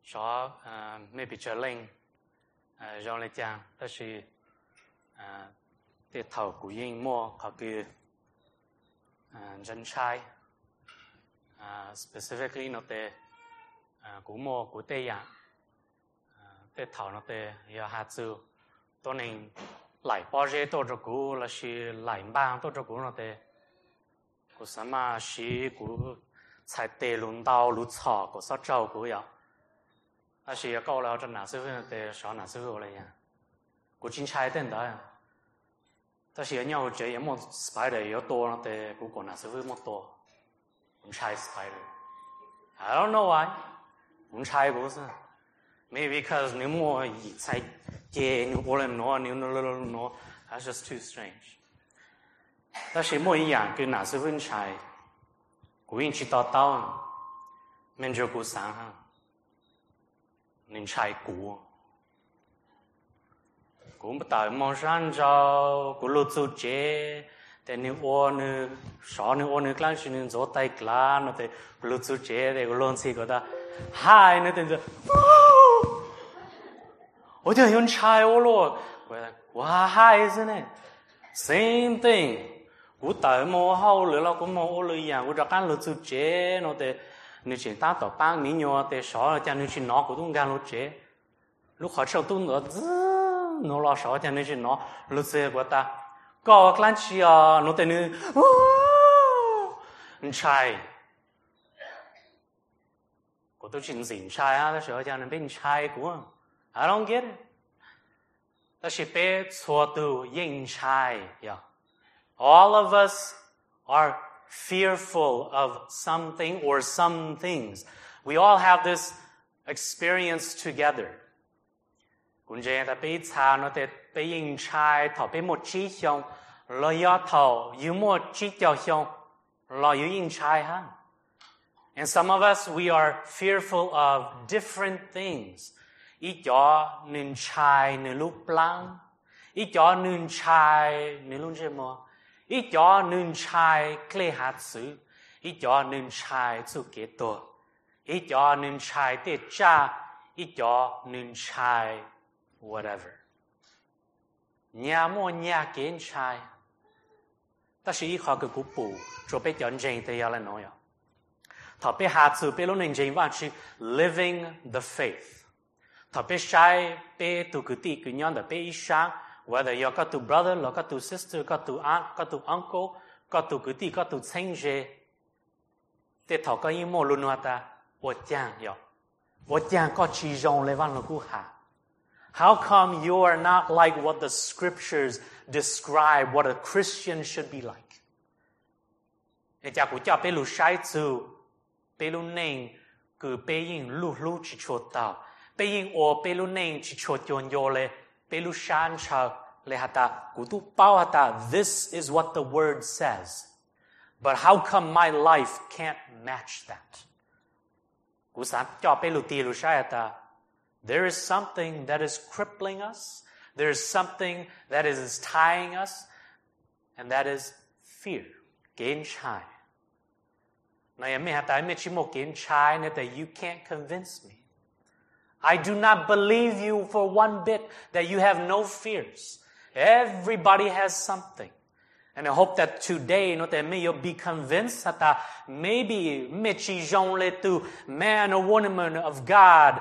Cho maybe trở lên trong lại chàng đó là để thầu của yên mua họ cứ dân trai specifically nó để của mua của tây à để thầu nó để giờ hạt dưa tôi nên lại bao giờ tôi cho của là chỉ lại bang tôi cho của nó để của什么是của才地轮到路草của sao trâu của vậy à是高了这哪师傅的少哪师傅了呀？古今差等的呀，但是要这也么 spider 要多了的，古个哪师傅么多，唔差 spider。I don't know why， 唔差不是 ？Maybe because 你么一才接你过来挪，你挪 ，that's just too strange。但是么一样跟哪师傅差，古人知道，免着古三哈。nên trai cũ cũng bắt đầu mong rằng cho của lô châu chế để nếu ôn nữa sáu nếu ôn nữa cái gì nếu gió tay lá nó thì lô châu chế để của lôn xí của ta hai nữa thì ôi trời yon trai ô lô wow hai thế này same thing của tại mò hậu lửa là của mò ô lửaอย่างcủa các lô châu chế nó thì nếu chỉ ta tổ bang ní nhau để sáu cho nên chỉ nó của tung gan lúc chế lúc họ sau tung nó lo sáu cho nên chỉ nó lúc chế của ta có cái gì à nó tên như trai của tôi chỉ dính trai á sáu cho nên bên trai của I don't get it đó là bé xóa từ yên trai yeah all of us are fearful of something or some things. We all have this experience together. Cũng vậy ta bị cha nó để bị yên trai thọ bị một chi xong, lo ya thọ yêu một chi cho xong, lo yêu yên trai ha. And some of us we are fearful of different things. Ít cho nên trai nên lúc lang, ít cho nên trai nên lúc gì mà. Ít cho nên trai kle hạt sự, ít cho nên trai zu kế tổ, ít cho nên trai để cha, ít cho nên trai whatever. Nhà mua nhà kiến trai, ta chỉ ít họ cái cú bù, cho bé chọn chuyện thì là nói à. Thọ bé hạt sự bé lúc nên chuyện vẫn chỉ living the faith. Thọ bé trai bé tu cái tí cái nhân đó bé sáng. Whether you got to brother, or got to sister, got to aunt, got to uncle, got to good, got to change. Để thọ cái im mô luôn nói ta, 我讲哟，我讲个其中来往了顾哈。How come you are not like what the scriptures describe what a Christian should be like? 人家古叫被路筛子，被路宁，个被因路去戳到，被因我被路宁去戳中药嘞。Pelushan cha lehata kutu pawata. This is what the word says. But how come my life can't match that? Kusan cho peluti lushayata. There is something that is crippling us. There is something that is tying us. And that is fear. Gain chai. Now yami hata imi chimo gain chai that you can't convince me. I do not believe you for one bit that you have no fears. Everybody has something. And I hope that today, you'll be convinced that maybe man or woman of God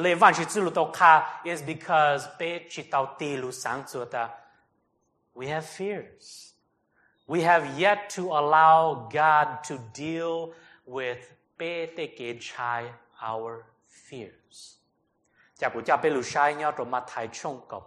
is because we have fears. We have yet to allow God to deal with our fears. Chả của cha bên lũ sai nhau rồi mà thái chung có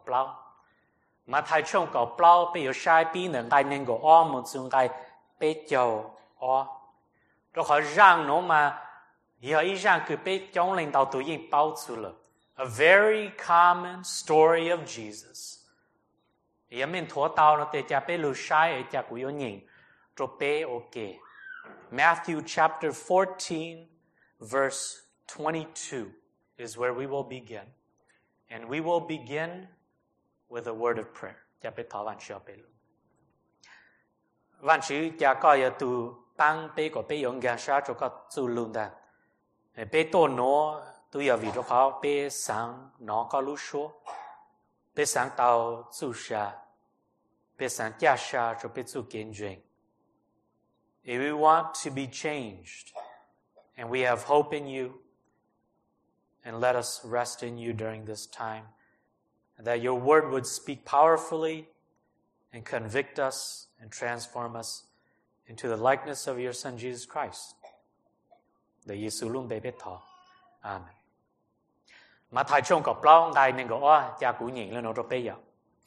bao bây giờ sai bi nè cái nên có một chung cái bé giàu rồi họ rằng nó mà giờ ý rằng cứ bé trong lên đầu tuổi yên bao chú了 a very common story of Jesus. Giờ mình thua tao nó để cha bên lũ sai ở cha của yêu nhìn rồi bé ok. Matthew chapter 14 verse 22. Is where we will begin. And we will begin with a word of prayer. Cha bé thọ văn cho bé luôn. Văn chữ cha coi ở tu bang bé có bé用 gan sa cho có tu luôn da. Bé tổ nó tôi giờ vì đó khó bê sáng nó có lú số bê sáng tàu zu xa bê sáng cha xa rồi bê zu kiến duyên. If we want to be changed and we have hope in you, and let us rest in you during this time, and that your word would speak powerfully and convict us and transform us into the likeness of your Son, Jesus Christ. Để Giêsu luôn bề bết thọ. Amen. Mà thầy trong cọp lao ngài nên gọi cha cú nhìn lên nó rồi bây giờ.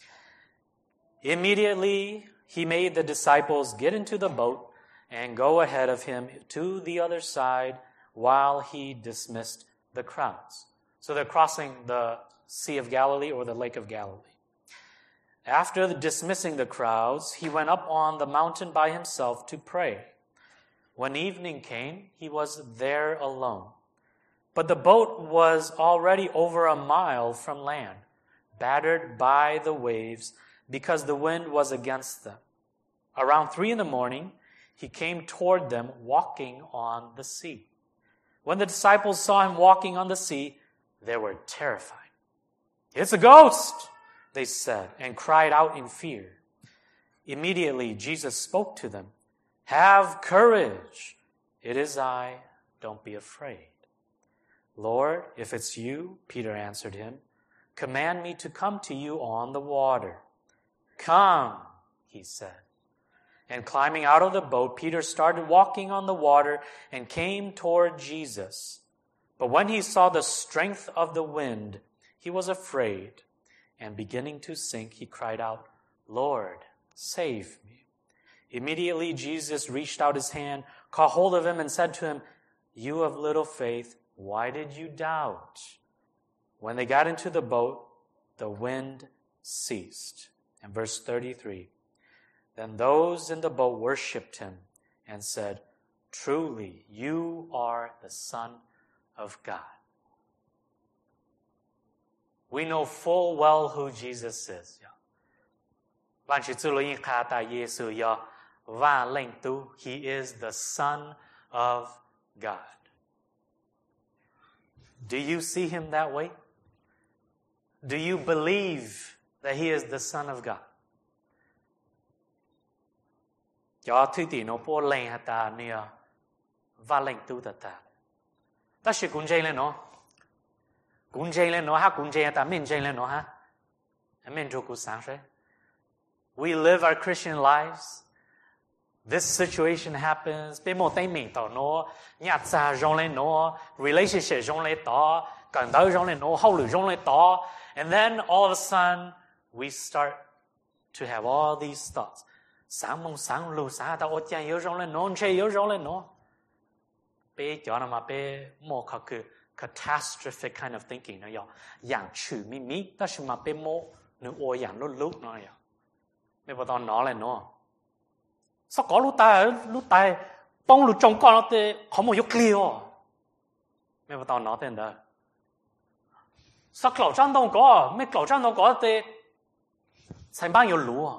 Immediately he made the disciples get into the boat and go ahead of him to the other side while he dismissed the crowds. So they're crossing the Sea of Galilee or the Lake of Galilee. After dismissing the crowds, he went up on the mountain by himself to pray. When evening came, he was there alone. But the boat was already over a mile from land, battered by the waves because the wind was against them. Around 3 a.m, he came toward them walking on the sea. When the disciples saw him walking on the sea, they were terrified. "It's a ghost," they said, and cried out in fear. Immediately, Jesus spoke to them. "Have courage. It is I. Don't be afraid." "Lord, if it's you," Peter answered him, "command me to come to you on the water." "Come," he said. And climbing out of the boat, Peter started walking on the water and came toward Jesus. But when he saw the strength of the wind, he was afraid, and beginning to sink, he cried out, "Lord, save me." Immediately Jesus reached out his hand, caught hold of him, and said to him, "You of little faith, why did you doubt?" When they got into the boat, the wind ceased. And verse 33, then those in the boat worshipped him and said, "Truly, you are the Son of God." We know full well who Jesus is. He is the Son of God. Do you see him that way? Do you believe that he is the Son of God? Cho thứ tỷ nó po lên hạt ta nia và lên tu ta. Ta sẽ cũng chơi lên nó ha cũng chơi ta mình chơi lên nó ha. Mình cho cụ sáng sẽ. We live our Christian lives. This situation happens. Bên một tay mình tao nó, nhà cha rong lên nó, relationship rong lên đó, cần tới rong lên nó, hậu lửa rong lên đó, and then all of a sudden we start to have all these thoughts. Sáng mong sáng lù sáng tao ốt chàng yếu rong lên nó, chơi yếu rong lên nó. Bé cho nó mà bé mô khá cứ catastrophic kind of thinking nó yếu. Dạng chữ mi, ta chứ mà bé mô nữ ô dạng nó lúc nó yếu. Bé bà tao nó lên nó. Sao có lúc tài bông lúc trông con nó tê có một yếu clear. Bé bà tao nó tên đó. Sao khẩu trang đâu có, mấy khẩu trang đâu có tê thành bao nhiêu lũ.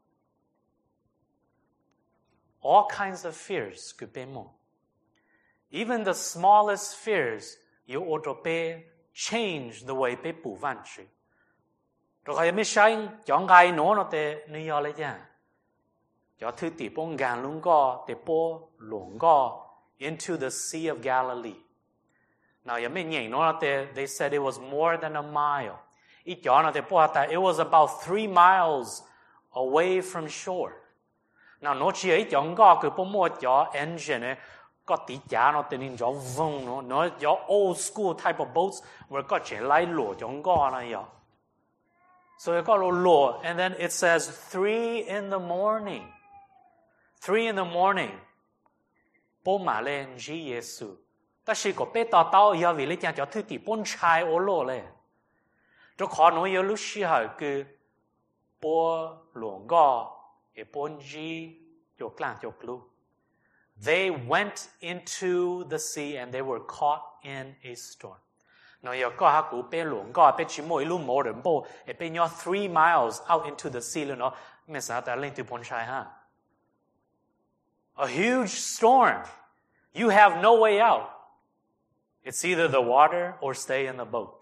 All kinds of fears could be more. Even the smallest fears, you ought to change the way people want you. Rồi hay mấy sai chọn gai nó tê như yo lấy cha. Cho thứ tỷ bông gan luôn go tê po luồng go into the Sea of Galilee. Now you may know that they said it was more than a mile. It was about 3 miles away from shore. Now nó chỉ ấy chọn go cứ po mua cho engine có tí giá nó tên cho vung nó cho old school type of boats where có chỉ lái lụa chọn go này yo. So it got lụa and then it says 3 in the morning. 3 in the morning. Po mà lên Jesus. Ta chỉ có bé tao yêu vì lấy tiền cho thứ tỷ bốn chai ô lô lệ. Cho khó nói yêu lúc xí hỏi cứ bố luồng gò e bốn gì chọc làng chọc lu. They went into the sea and they were caught in a storm. Nó yêu có hạ cú bé luồng gò bé chỉ mỗi lúc mỗi lần bố e bé nhau 3 miles out into the sea luôn nó mình sao ta lên từ bốn chai ha. A huge storm. You have no way out. It's either the water or stay in the boat.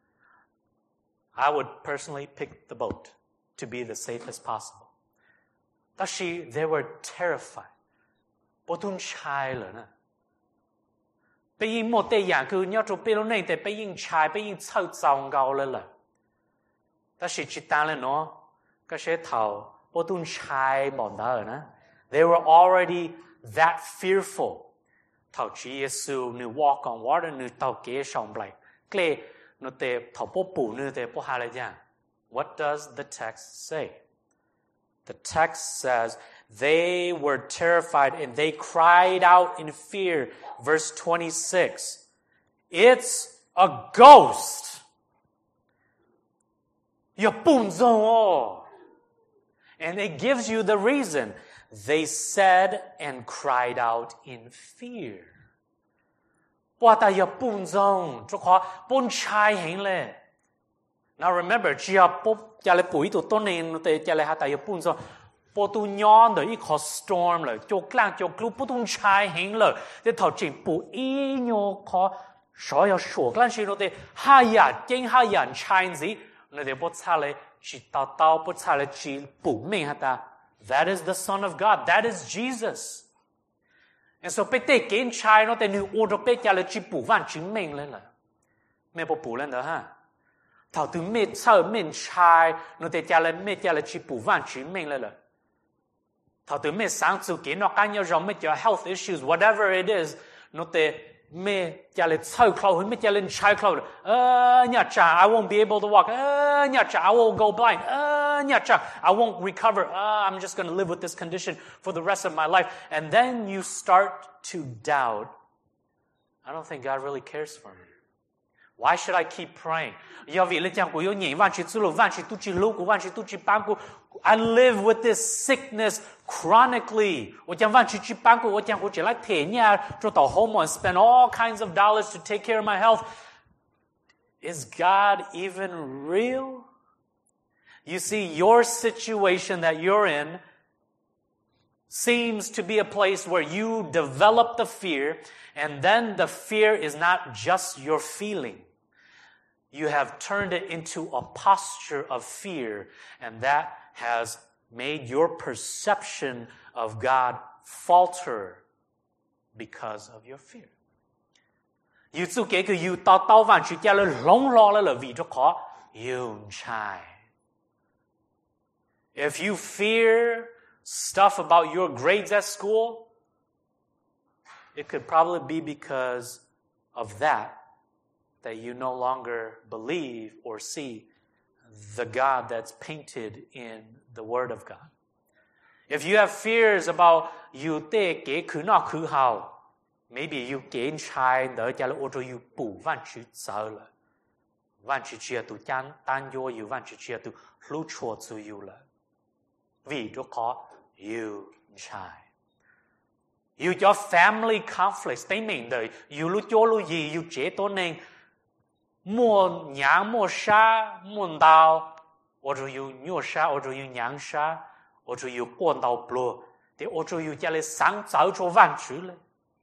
I would personally pick the boat to be the safest possible. 但是 they were terrified. 不懂猜了呢。被因莫得样佢要做被路内得被因猜被因臭糟糕了了。但是只单了喏，嗰些頭不懂猜冇得呢。They were already that fearful. 頭主耶穌你 walk on water 你到幾上嚟，佢你哋頭不補你哋不下嚟啫。What does the text say? The text says, they were terrified and they cried out in fear. Verse 26. It's a ghost. And it gives you the reason. They said and cried out in fear. Now remember, chỉ là buổi tụ tôn này nó để chỉ là hạt tại buồn rồi, bộ tụ nhon rồi ít có storm rồi, cho clang cho club bộ tụ chai hình rồi, để thảo chỉ bộ ít nhau có sở hữu sổ clang chỉ nó để hai ya chai gì, nó để bộ cha lại chỉ tao bộ cha lại chỉ bộ mình hạt ta. That is the Son of God. That is Jesus. And so bây giờ kiến chai nó để nữ ô tô bây giờ là chỉ bộ văn chứng minh lên là, mẹ bộ lên đó ha. Thảo từ mẹ sao mẹ trai nó để cha lên mẹ cha là chỉ bù van chỉ mình lên rồi. Thảo từ mẹ sáng chủ kiến nó cái nhau rằng mẹ cha health issues whatever it is nó để mẹ cha lên sao cloud mẹ cha lên trai cloud. Nhà cha I won't be able to walk. Nhà cha I will go blind. Nhà cha I won't recover. I'm just going to live with this condition for the rest of my life. And then you start to doubt. I don't think God really cares for me. Why should I keep praying? I live with this sickness chronically. And spend all kinds of dollars to take care of my health. Is God even real? You see, your situation that you're in seems to be a place where you develop the fear, and then the fear is not just your feeling. You have turned it into a posture of fear, and that has made your perception of God falter because of your fear. If you fear stuff about your grades at school, it could probably be because of that you no longer believe or see the God that's painted in the Word of God. If you have fears about you maybe you gain trai đỡ cho là ô tô you bù văn chữ sợ là văn chữ chia tu chán tan vô you văn chữ chia tu lưu chua zu you là vì đó có you trai. You cho family conflicts tế mình đời you lưu chua lưu gì you chế tốt nên mua nhang mua sa mua đào ô tô you nhua sa ô tô you nhang sa ô tô you buồn đào bùa thì ô tô you cho là sáng giáo cho văn chữ lên.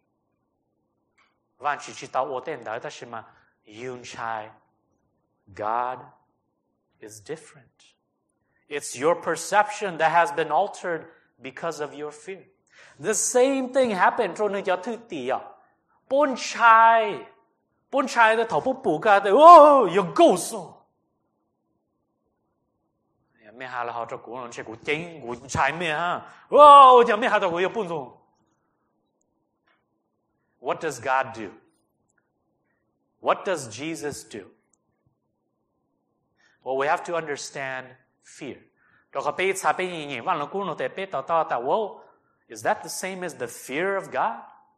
Văn chỉ chỉ tao ổn định đó là mà yun chai God is different. It's your perception that has been altered because of your fear. The same thing happened cho nên cho thứ tỷ à. Bốn chai đó thầu bố bù cả đấy. Oh, you go so. Mẹ hà là họ cho cụ nó sẽ cụ chính cụ chai mẹ ha. Oh, giờ mẹ hà cho cụ yêu bốn rồi. What does God do? What does Jesus do? Well, we have to understand fear. Well, is that the same as the fear of God?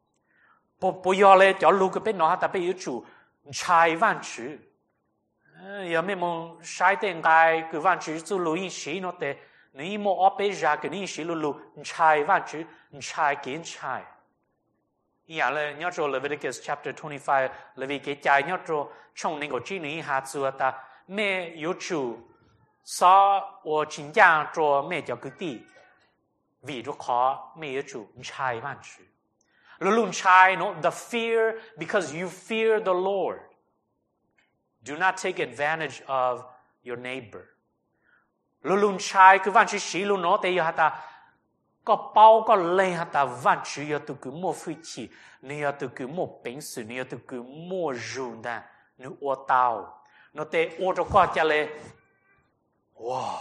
Yeah, nhớ cho Leviticus chapter 25, Leviticus cái nhớ cho trong những cái chỉ ní hạt xưa ta mẹ yêu chủ sao ở chính giang cho mẹ cho cái gì vì đó khó mẹ yêu chủ trai văn chữ. luôn trai nó the fear because you fear the Lord. Do not take advantage of your neighbor. Luôn trai cứ van chỉ xí luôn nó tại giờ ta có bao có lên ta van chỉ giờ tụi cứ mua phi chỉ, giờ tụi cứ mua bánh sự, giờ tụi cứ mua rượu đà, nu ô tàu, nó tệ ô cho qua chả lệ. Wow,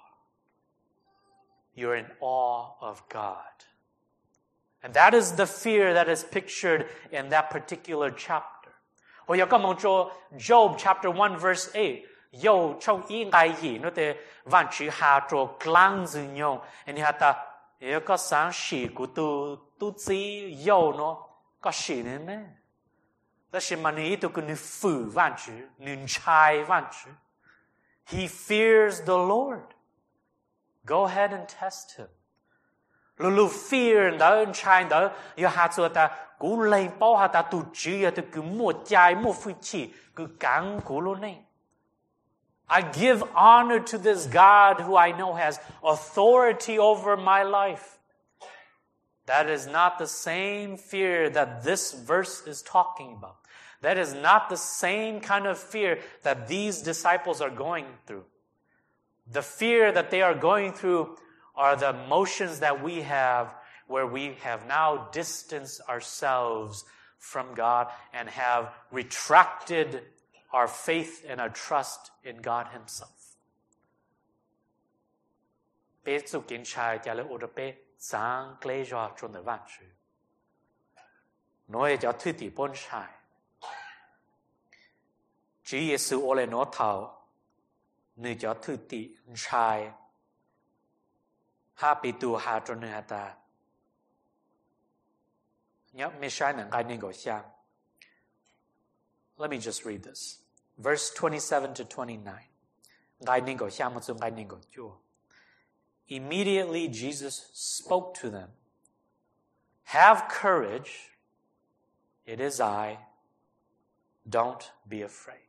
you're in awe of God. And that is the fear that is pictured in that particular chapter. Hồi giờ có một chỗ Job chapter 1 verse 8. Yo trong ý ngài gì nó tệ vạn chữ hà chỗ clang dư nhau. And hà ta có sáng sĩ của tu chí yo nó có sĩ nên mê. Đó là mà ní tôi cứ phử vạn chữ, nương chai vạn chữ. He fears the Lord. Go ahead and test him. Lu fear đó trai đó yo hà cho ta cú lên bao hà ta tu chữ ta cứ mua chai mua phi chỉ cứ cắn cú luôn này. I give honor to this God who I know has authority over my life. That is not the same fear that this verse is talking about. That is not the same kind of fear that these disciples are going through. The fear that they are going through are the emotions that we have where we have now distanced ourselves from God and have retracted our faith and our trust in God Himself. Bé su kiến trai chả lẽ ô bé sáng lê cho trong đời vạn sự. Nói cho thuy tỷ bốn trai. Chỉ Giêsu ô lê nó thảo nữ cho thuy tỷ trai. Ha bị tu ha trong nơi ta. Nhớ mê sai nặng gai nên gọi xiang. Let me just read this. Verse 27 to 29. Gai nên gọi xiang một dung gai nên gọi chua. Immediately Jesus spoke to them. Have courage. It is I. Don't be afraid.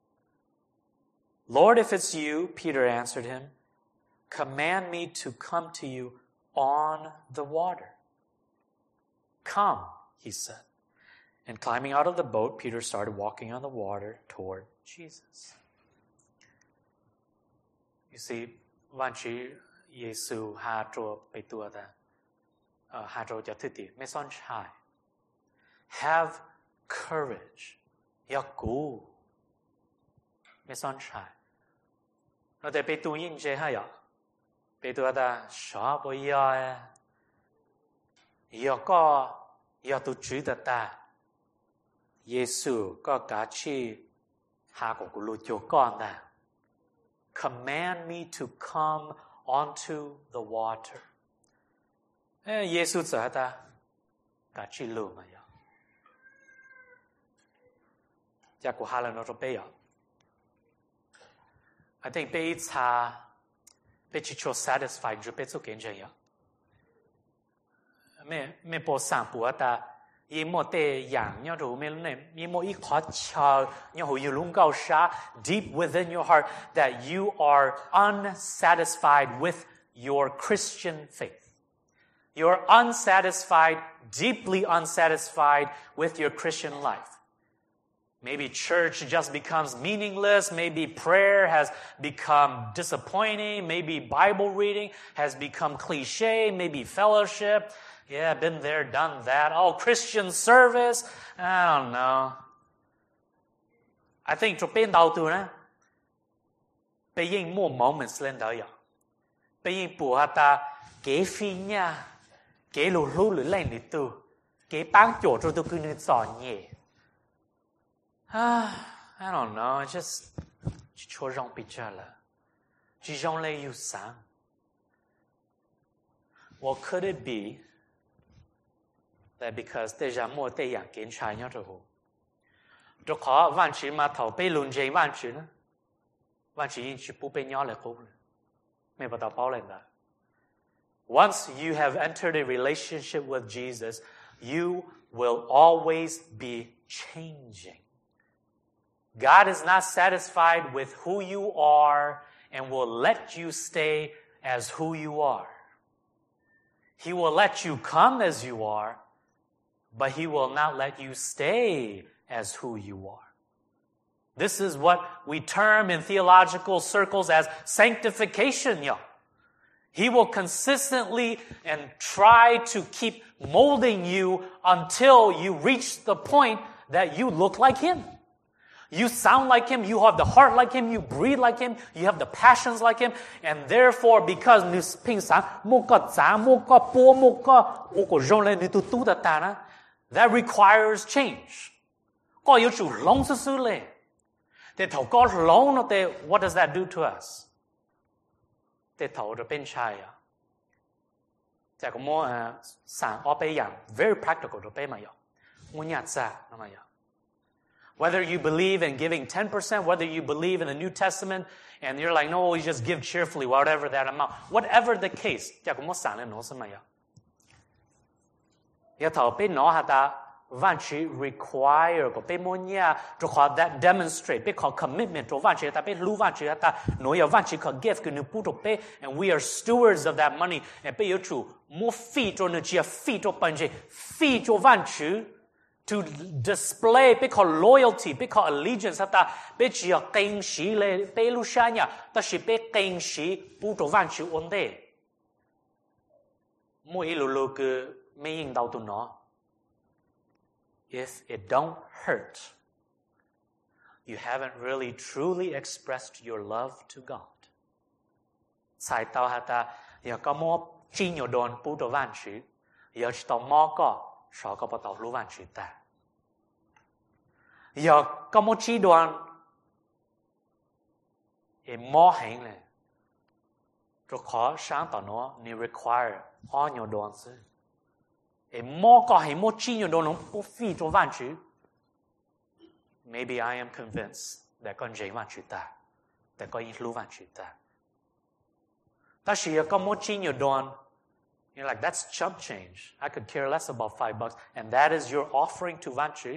Lord, if it's you, Peter answered him, command me to come to you on the water. Come, he said. And climbing out of the boat, Peter started walking on the water toward Jesus. You see, van chỉ Giêsu hà trò bày tua ta, hà trò cho thứ tỷ, mấy son trai. Have courage. Ya cú. Mấy son trai. Nó để bày tu yên chế hay à? Bày tua ta, xóa bồi ya. Ya có, ya tu chú ta. Giêsu có cả chi hà của lũ cho con ta. Command me to come onto the water. Giêsu sợ ta cả chi lũ mà ya. Cha của hà là nó cho bé ya. I think bé cha bé chỉ cho satisfied cho bé cho kiến chơi ya. Mẹ bố sang bố ta. Yi mo te yang nhau rồi mình này, yi mo ít khó chờ nhau hồi lung cao xa deep within your heart that you are unsatisfied with your Christian faith. You are unsatisfied, deeply unsatisfied with your Christian life. Maybe church just becomes meaningless. Maybe prayer has become disappointing. Maybe Bible reading has become cliche. Maybe fellowship. Yeah, been there, done that. Oh, Christian service. I don't know. I think cho bên đầu tu nè. Bây giờ mua moments lên đó ya. Bây giờ bùa hả ta kế phi nha. Kế lù lù lù lên đi tu. Kế bán chỗ cho tôi cứ như giỏ nhẹ. I don't know. Just chỉ cho rong bị trả là. Chỉ rong lấy yêu sáng. What could it be? That because they are more they are kiến trai nhau rồi. Cho khó vạn chỉ mà thầu被论chế vạn chỉ nữa. Vạn chỉ in chỉ不被nhau lại cố. Mày bắt đầu bảo lên đó. Once you have entered a relationship with Jesus, you will always be changing. God is not satisfied with who you are and will let you stay as who you are. He will let you come as you are, but He will not let you stay as who you are. This is what we term in theological circles as sanctification, y'all. He will consistently and try to keep molding you until you reach the point that you look like Him. You sound like Him, you have the heart like Him, you breathe like Him, you have the passions like Him, and therefore because that requires change. What does that do to us? Very practical. Whether you believe in giving 10%, whether you believe in the New Testament, and you're like, no, you just give cheerfully, whatever that amount. Whatever the case, require that demonstrate because commitment gift and we are stewards of that money and to display because loyalty because allegiance if it don't hurt, you haven't really truly expressed your love to God. Sai tao hata ya có mo chi nhiều đồn pu đồ van chữ, ya chỉ tao mo có sao có bắt đầu lu van chữ ta. Ya có mo chi đồn, mo hành này, rồi khó sáng tao nó ni require ho nhiều đồn chứ. Maybe I am convinced that con dễ van chữ ta, that con lu van chữ ta. Ta chỉ có một chi nhiều đồn, you're like, that's chump change. I could care less about $5, and that is your offering to van chữ.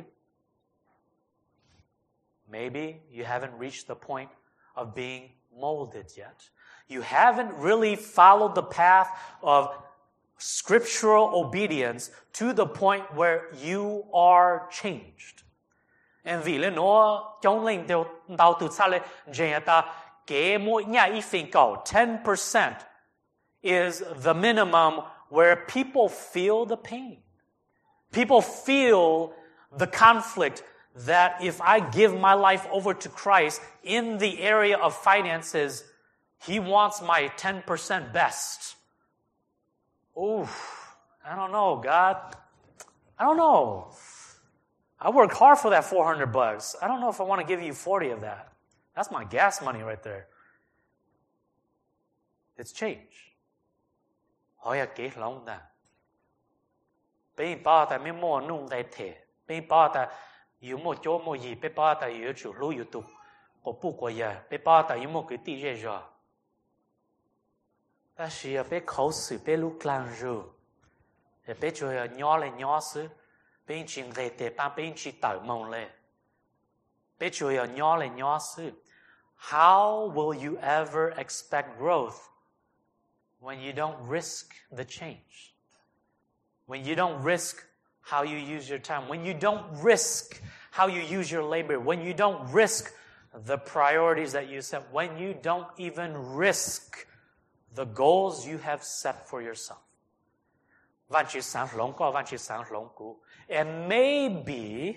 Maybe you haven't reached the point of being molded yet. You haven't really followed the path of scriptural obedience to the point where you are changed. And vì lẽ nó trong linh đều đào từ xa lên dễ ta kế mỗi nhà ý phiền cầu 10% is the minimum where people feel the pain. People feel the conflict that if I give my life over to Christ in the area of finances, He wants my 10% best. Ooh, I don't know, God. I don't know. I worked hard for that $400. I don't know if I want to give you 40 of that. That's my gas money right there. It's change. Hỏi kế lòng ta. Bên ba ta mới mua nung đại thể. Bên ba ta yếu một chỗ một gì. Bên ba ta yếu chủ lưu yếu tục. Có bù của nhà. Bên ba ta yếu một cái tỷ dễ rồi. Ta chỉ bé khẩu sự bé lúc lang rồi, bé chơi nhỏ lên nhỏ sự, bé chỉ nghe để bé chỉ tạo mong lên, bé chơi nhỏ lên nhỏ sự. How will you ever expect growth when you don't risk the change? When you don't risk how you use your time? When you don't risk how you use your labor? When you don't risk the priorities that you set? When you don't even risk the goals you have set for yourself. And maybe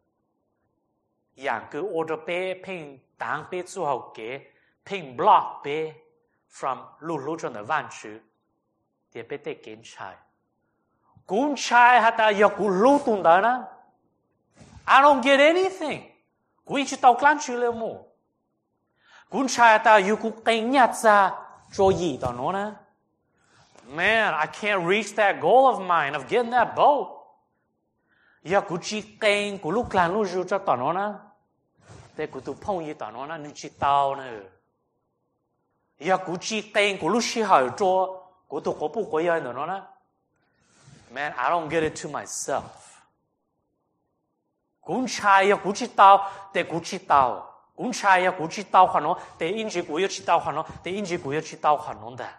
yang cứ order pe ping tang pe zu hao ge ping block pe from lu lu zhen de van chu de pe te gen chai. Gun chai hata ya gu lu tung da na. I don't get anything. Gu chi tao klan chu le mo. Gun chai hata yu gu qing nyat za man, I can't reach that goal of mine of getting that boat. Ya kuchi keng kulu klan lu ju cho tao na. Te kutu pong yi tao na ni chi tao na. Ya kuchi keng kulu shi hao zhuo kutu ko bu ko ya na. Man, I don't get it to myself. Gun chai ya kuchi tao te kuchi tao. And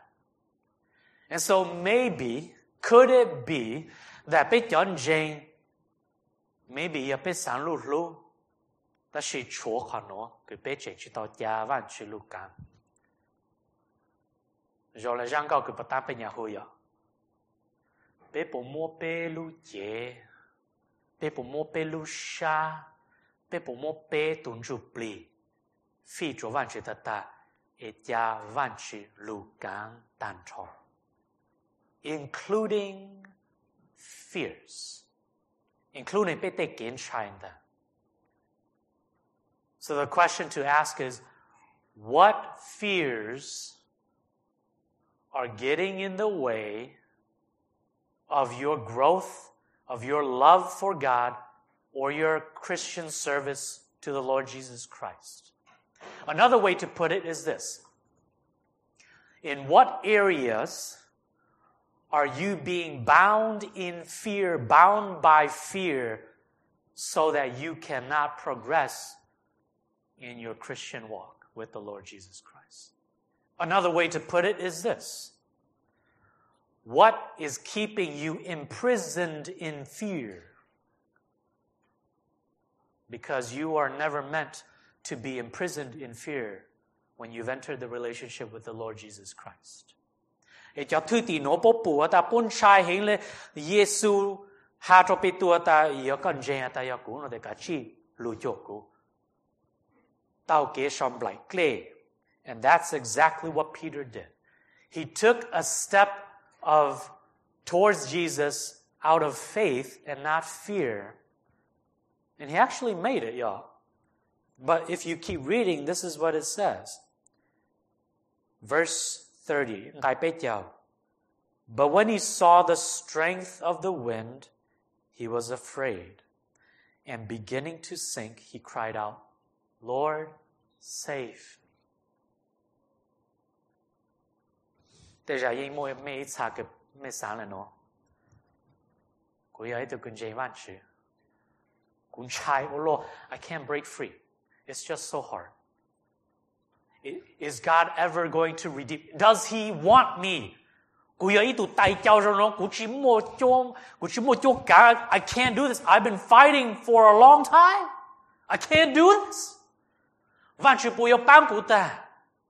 so maybe, could it be that maybe ya biết sáng lụt lũ, ta sẽ chúa khó nó, cứ biết chạy chỉ tao gia vạn chỉ lũ cam. Rồi là răng cao cứ bắt ta bên nhà hồi à. Biết bộ mua bê lũ dễ, biết bộ mua bê lũ xa, biết bộ mua bê tùn rụp lì, phi chúa vạn chỉ ta, et gia vạn chỉ lũ cam tàn trò. Including fears. Including biết tế kiến trai in them. So the question to ask is, what fears are getting in the way of your growth, of your love for God, or your Christian service to the Lord Jesus Christ? Another way to put it is this. In what areas are you being bound in fear, bound by fear, so that you cannot progress in your Christian walk with the Lord Jesus Christ? Another way to put it is this. What is keeping you imprisoned in fear? Because you are never meant to be imprisoned in fear when you've entered the relationship with the Lord Jesus Christ. E cho thư tì nó bố bùa ta bún trai hình lệ Giê-xu hạ cho bê tua ta yếu con dè ta yếu cú nó để cả chi lùi chỗ cú. Tao kế xóm lại klê. And that's exactly what Peter did. He took a step towards Jesus out of faith and not fear. And he actually made it, y'all. But if you keep reading, this is what it says. Verse 30. But when he saw the strength of the wind, he was afraid. And beginning to sink, he cried out, Lord, save me. Déjà yên môi mê xa cái mê sáng là nó. Cô ấy từ cơn dây vạn chứ. Cũng trai, oh Lord, I can't break free. It's just so hard. Is God ever going to redeem? Does he want me? Cô ấy tụ tay cháu rồi nó, cô chỉ một chỗ cả. I can't do this. I've been fighting for a long time. I can't do this. Vạn chứ bùi bám của ta.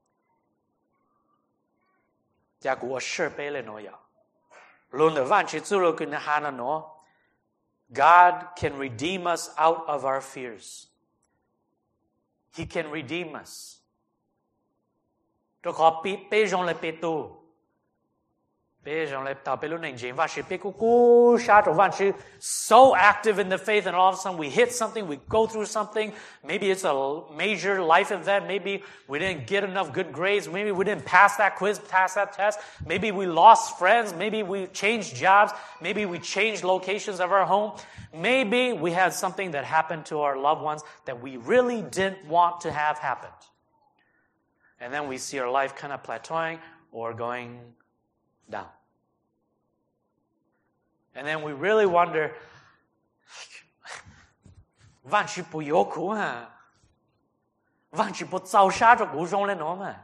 Chả của sơ bê lên nó ya. Luôn là vạn chứ chú lô kinh hà nó. God can redeem us out of our fears. He can redeem us. Tôi khó bê dòng lại bê tu. Bê dòng lại tao bê lúc này dành vạn chứ bê cú xa trò vạn chứ so active in the faith, and all of a sudden we hit something, we go through something. Maybe it's a major life event. Maybe we didn't get enough good grades. Maybe we didn't pass that quiz, pass that test. Maybe we lost friends. Maybe we changed jobs. Maybe we changed locations of our home. Maybe we had something that happened to our loved ones that we really didn't want to have happened. And then we see our life kind of plateauing or going down. And then we really wonder, vạn chỉ bù yếu cú hả? Vạn chỉ bù trao xa cho cú rong lên nó mà.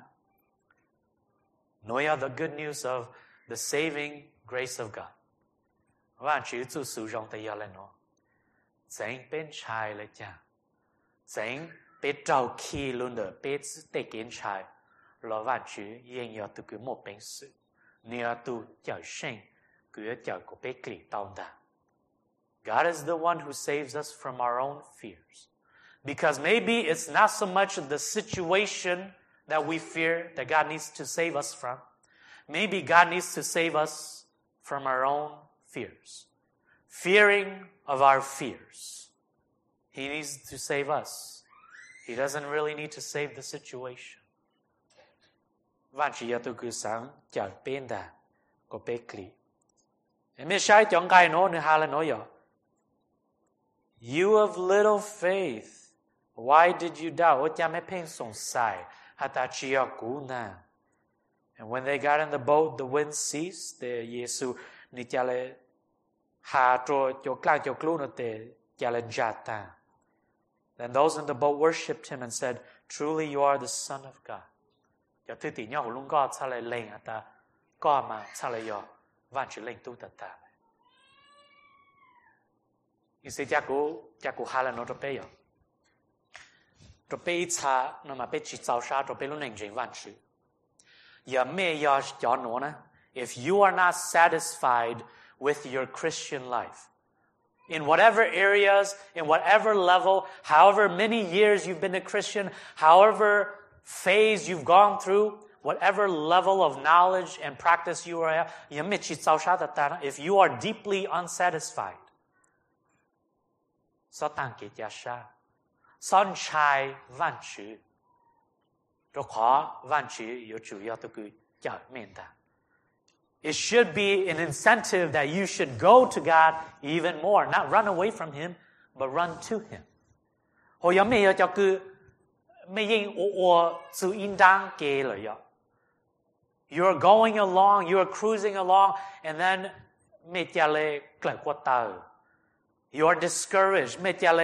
Nói the good news of the saving grace of God. Vạn chỉ chú sử dụng tay lên nó. Chẳng bên trái lại chả. Chẳng bên trao khi luôn đó, bên tay kiến trái. Là vạn chỉ yên yếu từ cứ một bên sự. Nếu tu chào sinh, cứ chào của bên kỹ tao đà. God is the one who saves us from our own fears. Because maybe it's not so much the situation that we fear that God needs to save us from. Maybe God needs to save us from our own fears. Fearing of our fears. He needs to save us. He doesn't really need to save the situation. Vạn chỉ tôi cứ sáng chào bên đà có bê kỹ. Em biết sai chọn cái nó nữa hà là nói vậy. You of little faith, why did you doubt? Ôi cha mẹ phên sòng sai, hà ta chia cú na. And when they got in the boat, the wind ceased. The Giê-xu ni cha lệ hà cho clang cho clu nó te cha lệ jata. Then those in the boat worshipped him and said, truly you are the Son of God. Cho thư tỷ nhau luôn có cha lệ lên hà ta có mà cha lệ yo vạn chỉ lên tu ta ta. 你是家古哈了诺着背哟，着背一擦，那么被去造杀着背路能人万事。也没要讲诺呢 ？If you are not satisfied with your Christian life, in whatever areas, in whatever level, however many years you've been a Christian, however phase you've gone through, whatever level of knowledge and practice you are at, if you are deeply unsatisfied, sunshine vạn chữ, it should be an incentive that you should go to God even more, not run away from Him, but run to Him. You're going along, you're cruising along, and then you're discouraged.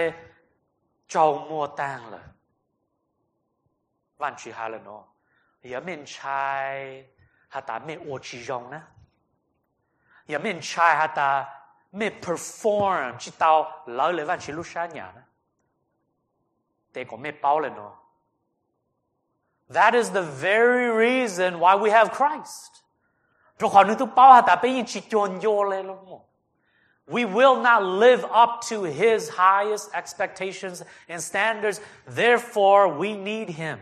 Vạn chữ hà là nó. Mình trai hà ta mình ô chỉ rong nè. Mình trai hà ta mình perform chỉ tao lời lời vạn chữ lúc sáng nhà nè. Để có mình bao lên nó. That is the very reason why we have Christ. Rồi họ nói tụi bao hà ta bây giờ chỉ chôn vô lên luôn. We will not live up to His highest expectations and standards. Therefore, we need Him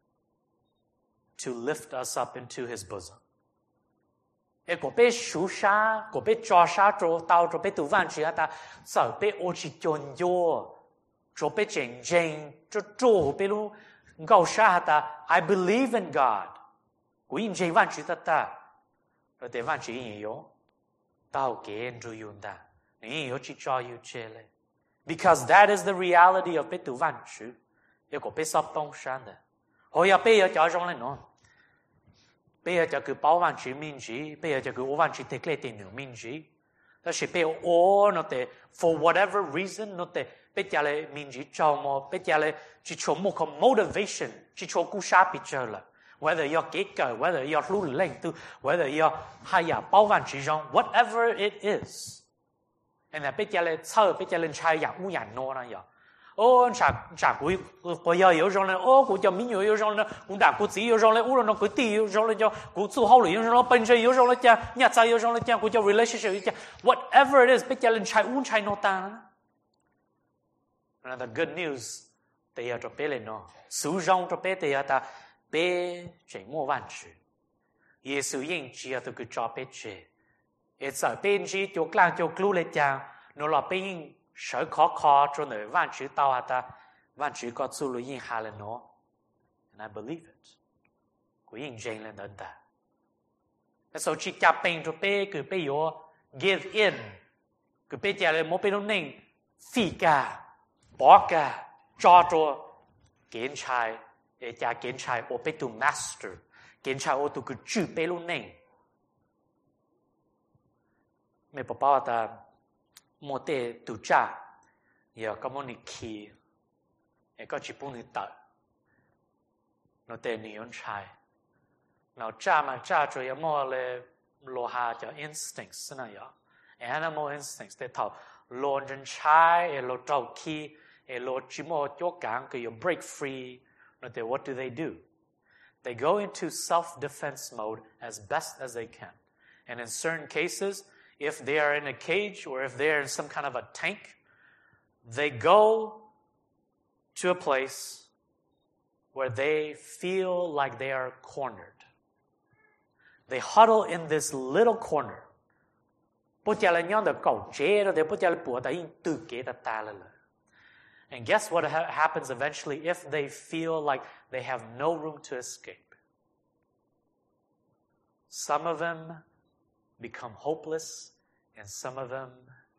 to lift us up into His bosom. Có bé shu sa, có bé cho sa trô tao trô bé tu văn chỉ ta, sợ bé ô chỉ chôn vô, trô bé chênh chênh, trô bé lu ngao sa ta. I believe in God. Quý in chênh văn chỉ ta, rồi để văn chỉ in yếu, tao kén rồi yun ta, ní yếu chỉ cho yếu chê lệ. Because that is the reality of bé tu văn chỉ. Có bé sắp tông san de. Hồi bé cho trong lên nó. Bây giờ cho cứ bảo vạn chữ minh trí, bây giờ cho cứ ô vạn chữ thế kê tiền nữ minh trí. Đó là bây giờ ô nó tế, for whatever reason, nó tế, bây giờ là minh trí cho mô, bây giờ là chỉ cho một cái motivation, chỉ cho cú sát bị chờ là. Whether you're kết cờ, whether you're lưu lên tu, whether you're hay là bảo vạn chữ rong, whatever it is. And là bây giờ là thơ, bây giờ là trai dạng u dạng nô này. Ô chả của giờ yếu rồi này, ô của cho mình yếu rồi này, cũng đã của chỉ yếu rồi này, ô nó của tỷ yếu rồi này cho, của su hậu yếu rồi nó bên chơi yếu rồi này cha, nhà trai yếu rồi này cha, của cho relationship cha, whatever it is, bây giờ lên trai nó ta. Another good news, thì cho bé lên nó, sử dụng cho bé thì ta bé chỉ mua vạn chữ, Giêsu yên chỉ là tôi cho bé chơi, it's a bé chỉ cho clang cho glue lên cha, nó là bé sợ khó cho nơi vạn chữ tao hả ta, vạn chữ có chú lưu yên hà lên nó. And I believe it. Của yên dành lên đơn ta. Thế so chỉ chạp bình cho bé cứ bé yếu give in. Cứ bé chả lên một bé nó nên phi cả, bỏ cả, cho kiến trai, để chả kiến trai ô bé tu master, kiến trai ô tu cứ chữ bé nó nên. Mẹ bà bảo ta một tế tù cha, giờ có một kỳ, có chỉ bốn tờ, nó tế niyon trai, nó cha mà cha cho yếm mò le lo ha cho instincts na ya, animal instincts để thảo lo chân trai, lo trâu kỳ, lo chỉ mò cho càng cái you break free, nó tế what do they do? They go into self-defense mode as best as they can, and in certain cases, if they are in a cage or if they are in some kind of a tank, they go to a place where they feel like they are cornered. They huddle in this little corner. And guess what happens eventually if they feel like they have no room to escape? Some of them become hopeless, and some of them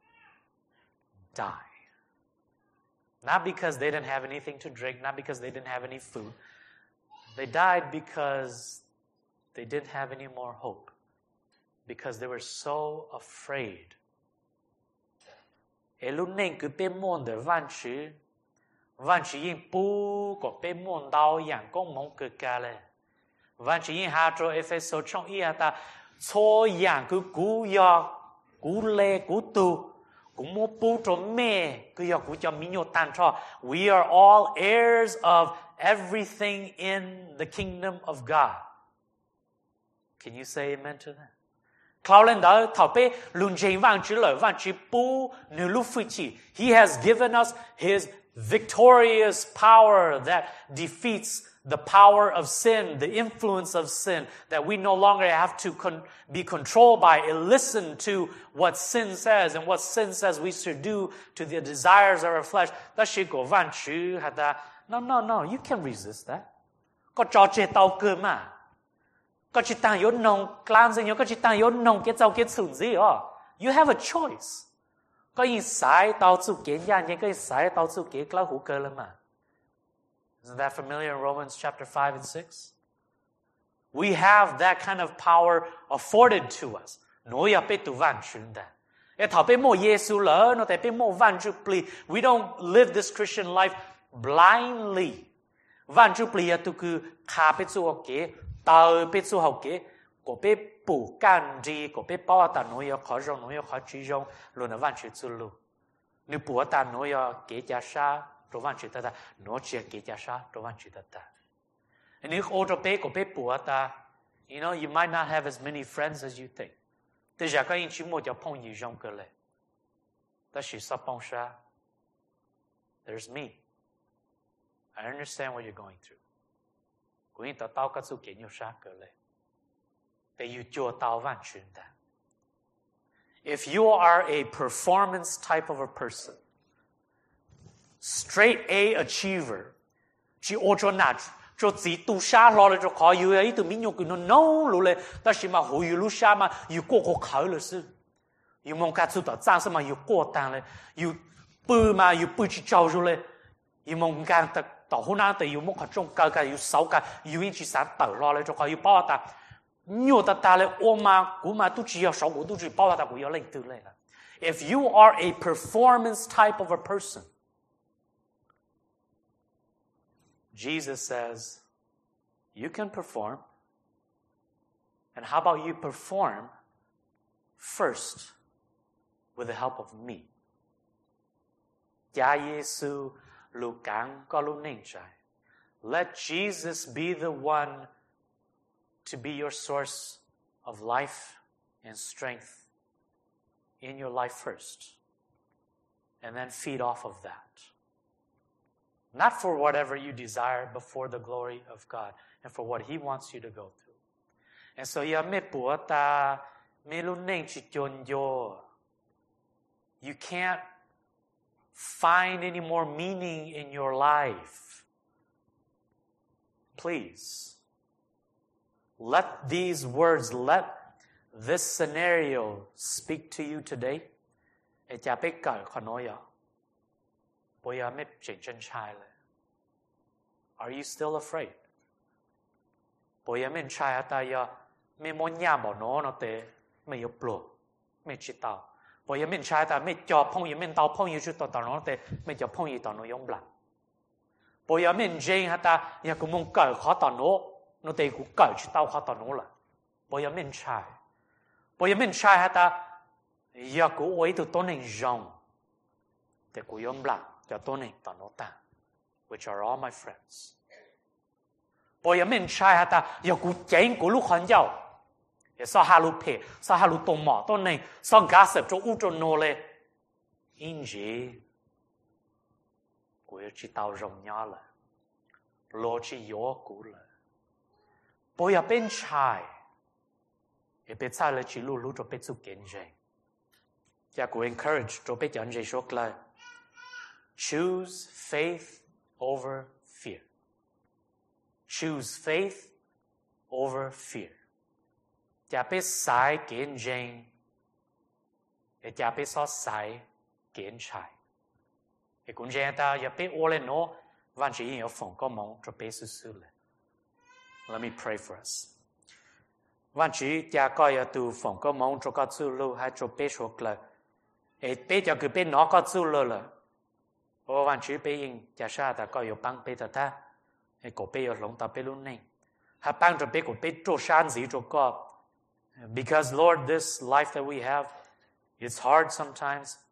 die. Not because they didn't have anything to drink, not because they didn't have any food. They died because they didn't have any more hope, because they were so afraid. Lúc nên cứ bê môn để văn chữ yên bù có bê môn đau dạng công mong cực ca lệ. Văn chữ yên hà trô Epheso trong ý ta cho dạng cứ cú ya, cú lê, cú tu, cũng mua bù cho mẹ cứ giờ cũng cho mình nhiều tan cho. We are all heirs of everything in the kingdom of God. Can you say amen to that? Cloud lên đó thảo bê luôn dành vang chữ lời vang chữ bù nữ lúc phi chỉ. He has given us his victorious power that defeats the power of sin, the influence of sin, that we no longer have to be controlled by and listen to what sin says and what sin says we should do to the desires of our flesh. Đó là của vạn chữ hả ta? No, you can resist that. Có trò chơi tao cơ mà. Có chỉ tăng yếu nông, làm gì nhớ có chỉ tăng yếu nông cái giàu cái sủng gì à? You have a choice. Có những sai tao chịu kiến nhà những cái sai tao chịu kiến lao hữu cơ lắm mà. Isn't that familiar in Romans chapter 5 and 6? We have that kind of power afforded to us. Nói à, biết tu vạn chuyên đã. Thảo biết mô Giê-xu lỡ, nó tại biết mô vạn chú plì. We don't live this Christian life blindly. Vạn chú plì à, tu cứ khá biết chú học kế, tao biết chú học kế, có biết bù can gì, có biết bảo ta nói à, khó rong, nói à, khó trí rong, luôn là vạn chú chú lưu. Nếu bù ta nói à, kế giá xa, rồi vạn chú ta ta, nó chỉ kế giá xa, rồi vạn chú ta ta. Nếu ô tô bé có biết bù ta, you know, you might not have as many friends as you think. Thế giờ các anh chỉ một cho phong nhiều rong cơ lệ. Đó chỉ sắp phong xa. There's me. I understand what you're going through. Của anh tao các sự kiện nhiều xa cơ lệ. Để you chua tao vạn chuyên ta. If you are a performance type of a person, straight A achiever, chỉ ô cho nạt, cho chỉ tu xa lo cho khó yêu ấy từ mình nhục nó nấu luôn lên, ta chỉ mà hồi yêu lúc xa mà yêu qua khởi là sự, yêu mong cả sự đó trang sao mà yêu qua tang lên, yêu bự mà yêu bự chỉ trâu rồi lên, yêu mong cả ta tao hôm nay ta yêu mong cả trong cả yêu sáu cả yêu chỉ sáng tao lo lên cho khó yêu bao ta, nhiều ta lên ôm mà cú mà tu chỉ yêu sáu cú tu chỉ bao ta cú yêu lên từ lên. If you are a performance type of a person, Jesus says, you can perform. And how about you perform first with the help of me? Cha Giê-xu lu cang có lu nên trái. Let Jesus be the one to be your source of life and strength in your life first. And then feed off of that. Not for whatever you desire, but for the glory of God and for what He wants you to go through. And so, you can't find any more meaning in your life. Please, let these words, let this scenario speak to you today. Are you still afraid? Which are all my friends. Bởi mình trai hata yêu cú chén của lúc hòn dầu, sao halu pe, sao halu tôm mỏ, tôi này sao gossip cho u cho nô lệ, in gì, của chỉ tao rồng nhỏ là, lo chỉ yếu cú là, bởi bên trai, bên trai là chỉ lu cho bên su kiến gì, cha của encourage cho bên chọn gì số là, choose faith over fear. Choose faith over fear. Chả biết sai kiến danh, chả biết sao sai kiến trái. Cái cũng vậy ta, chả biết ô lên nó, vẫn chỉ有phòng có mong cho biết sự lên. Let me pray for us. Vẫn chỉ chả coi ở tu phòng có mong cho các sự lưu hay cho biết số là, biết cho cứ biết nó có sự lưu là. Ô văn chỉ biết in chả sao ta có yêu băng biết ta, có biết yêu lòng ta biết luôn này, hay băng cho biết có biết cho sáng gì cho có, because Lord, this life that we have, it's hard sometimes,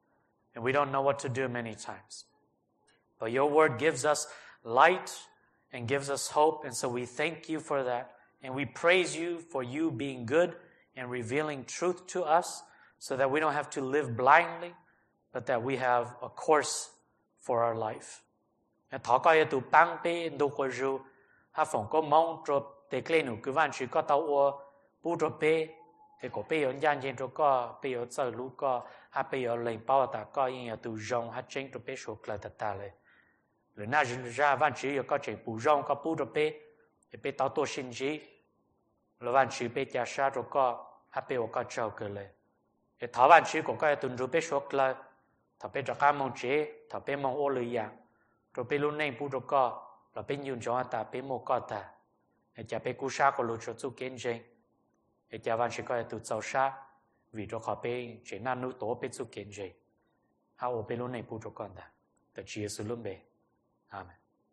And we don't know what to do many times. But your word gives us light and gives us hope. And so we thank you for that. And we praise you for you being good and revealing truth to us so that we don't have to live blindly, but that we have a course for our life. Thọ coi tụ bang bê đô cô ru, ha phòng có mong trộp để kê nụ cứ văn chỉ có tàu ô bù trộp bê, thì có bê yon gian trên trộp có, bê yon sơ lũ có, ha bê yon lệnh bao ta có, yên tụ rong ha chênh trộp bê sổklờ tà tà lệ. Rồi na ra văn chỉ có chạy bù rong có bù trộp bê, thì bê tàu tô xin chí, rồi văn chỉ bê chà xa trộp có, ha bê yon có trâu cơ lệ. Thì thọ văn chỉ có cái tụ trộp bê sổ klờ, thọ bê trọc cá mong chế, thọ bê mong ô lưỡi dạng. Rồi bê lúc này bù trộp có, rồi bê nhung cho ta bê mô có ta. Thì chả bê cú xa có lụt cho chú kiến dành. Thì chả văn chỉ có tụ cháu xa, vì cho khó bê chế nà nụ tố bê chú kiến dành. Hào bê lúc này bù trộp con ta. Tại Chúa Giêsu luôn bê. Amen.